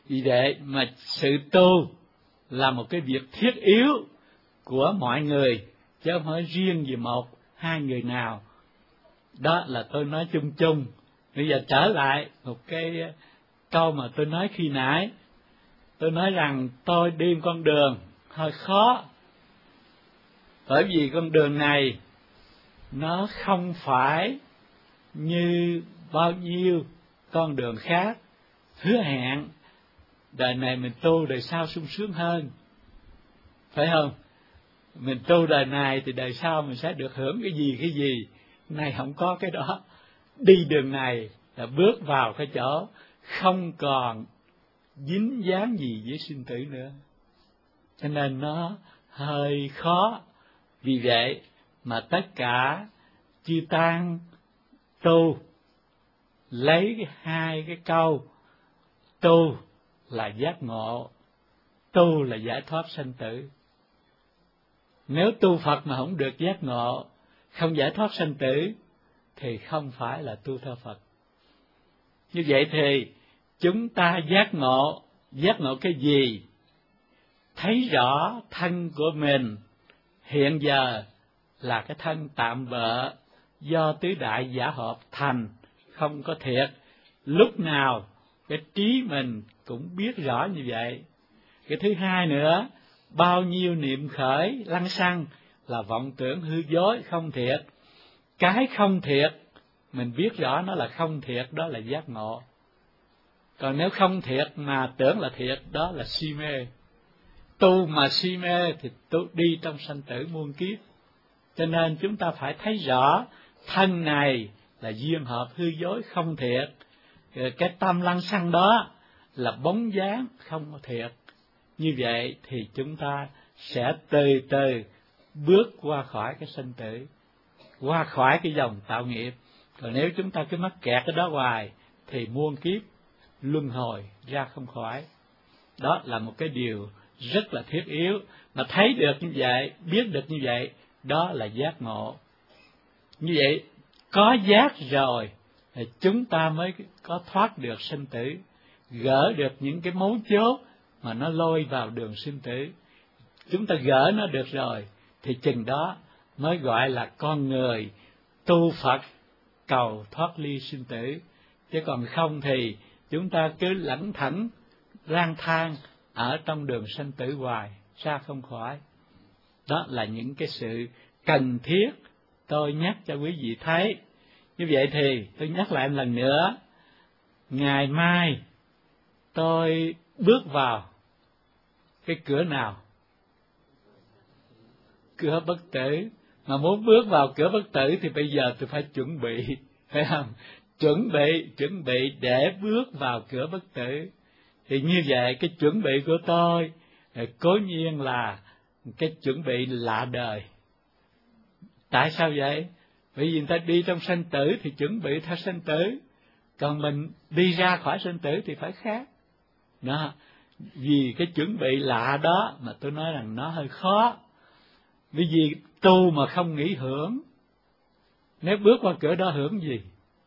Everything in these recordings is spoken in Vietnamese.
Vì vậy mà sự tu là một cái việc thiết yếu của mọi người, chứ không phải riêng về một hai người nào. Đó là tôi nói chung chung. Bây giờ trở lại một cái câu mà tôi nói khi nãy. Tôi nói rằng tôi đi con đường hơi khó, bởi vì con đường này nó không phải như bao nhiêu con đường khác hứa hẹn đời này mình tu đời sau sung sướng hơn, phải không? Mình tu đời này thì đời sau mình sẽ được hưởng cái gì, này không có cái đó. Đi đường này là bước vào cái chỗ không còn dính dáng gì với sinh tử nữa, cho nên nó hơi khó. Vì vậy mà tất cả chư tăng tu lấy hai cái câu: tu là giác ngộ, tu là giải thoát sanh tử. Nếu tu Phật mà không được giác ngộ, không giải thoát sanh tử, thì không phải là tu theo Phật. Như vậy thì chúng ta giác ngộ cái gì? Thấy rõ thân của mình hiện giờ là cái thân tạm bợ do tứ đại giả hợp thành, không có thiệt. Lúc nào cái trí mình cũng biết rõ như vậy. Cái thứ hai nữa, bao nhiêu niệm khởi lăng xăng là vọng tưởng hư dối không thiệt. Cái không thiệt mình biết rõ nó là không thiệt, đó là giác ngộ. Còn nếu không thiệt mà tưởng là thiệt, đó là si mê. Tu mà si mê thì tu đi trong sanh tử muôn kiếp. Cho nên chúng ta phải thấy rõ thân này là duyên hợp hư dối không thiệt. Cái tâm lăng xăng đó là bóng dáng không có thiệt. Như vậy thì chúng ta sẽ từ từ bước qua khỏi cái sanh tử, qua khỏi cái dòng tạo nghiệp. Còn nếu chúng ta cứ mắc kẹt ở đó hoài thì muôn kiếp luân hồi ra không khỏi. Đó là một cái điều rất là thiết yếu. Mà thấy được như vậy, biết được như vậy, đó là giác ngộ. Như vậy có giác rồi thì chúng ta mới có thoát được sinh tử, gỡ được những cái mấu chốt mà nó lôi vào đường sinh tử. Chúng ta gỡ nó được rồi thì chừng đó mới gọi là con người tu Phật cầu thoát ly sinh tử. Chứ còn không thì chúng ta cứ lẩn thẩn lang thang ở trong đường sanh tử hoài, ra không khỏi. Đó là những cái sự cần thiết tôi nhắc cho quý vị thấy. Như vậy thì tôi nhắc lại một lần nữa, ngày mai tôi bước vào cái cửa nào? Cửa bất tử. Mà muốn bước vào cửa bất tử thì bây giờ tôi phải chuẩn bị, phải không? Chuẩn bị để bước vào cửa bất tử. Thì như vậy cái chuẩn bị của tôi cố nhiên là cái chuẩn bị lạ đời. Tại sao vậy? Bởi vì người ta đi trong sanh tử thì chuẩn bị theo sanh tử, còn mình đi ra khỏi sanh tử thì phải khác. Đó, vì cái chuẩn bị lạ đó mà tôi nói rằng nó hơi khó. Bởi vì tu mà không nghĩ hưởng, nếu bước qua cửa đó hưởng gì?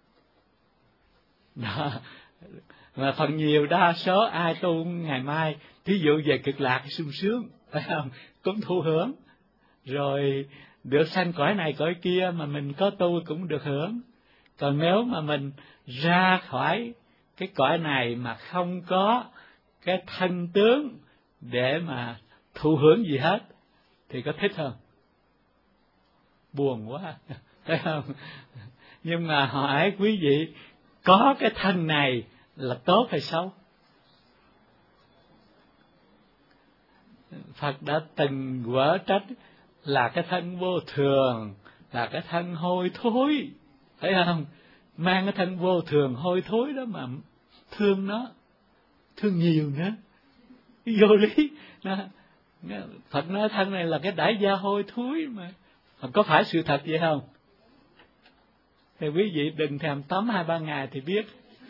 Đó. Mà phần nhiều đa số ai tu ngày mai, thí dụ về cực lạc sung sướng, phải không? Cũng thụ hưởng. Rồi được sanh cõi này cõi kia mà mình có tu cũng được hưởng. Còn nếu mà mình ra khỏi cái cõi này mà không có cái thân tướng để mà thụ hưởng gì hết thì có thích không? Buồn quá, phải không? Nhưng mà hỏi quý vị, có cái thân này là tốt hay xấu? Phật đã từng quở trách là cái thân vô thường, là cái thân hôi thối, thấy không? Mang cái thân vô thường hôi thối đó mà thương nó, thương nhiều nữa, vô lý. Phật nói thân này là cái đại gia hôi thối mà có phải sự thật vậy không? Thì quý vị đừng thèm tắm 2-3 ngày thì biết.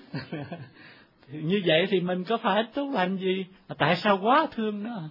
Như vậy thì mình có phải tốt lành gì? Mà tại sao quá thương nó?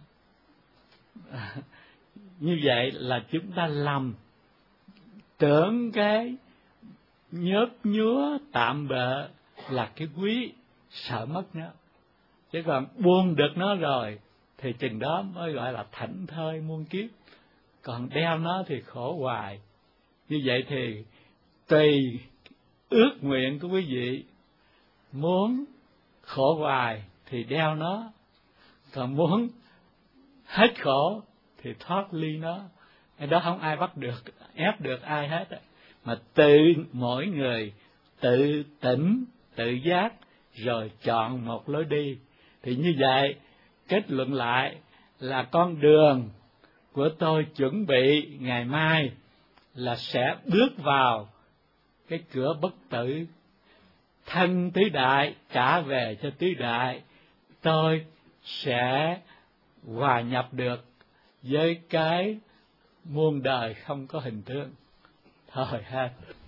Như vậy là chúng ta lầm, tưởng cái nhớp nhúa tạm bợ là cái quý, sợ mất nó. Chứ còn buông được nó rồi thì chừng đó mới gọi là thảnh thơi muôn kiếp. Còn đeo nó thì khổ hoài. Như vậy thì tùy ước nguyện của quý vị, muốn khổ hoài thì đeo nó, còn muốn hết khổ thì thoát ly nó. Cái đó không ai bắt được, ép được ai hết, mà tự mỗi người tự tỉnh, tự giác rồi chọn một lối đi. Thì như vậy kết luận lại là con đường của tôi chuẩn bị ngày mai là sẽ bước vào cái cửa bất tử, thân tứ đại trả về cho tứ đại, tôi sẽ hòa nhập được với cái muôn đời không có hình tướng. Thôi ha.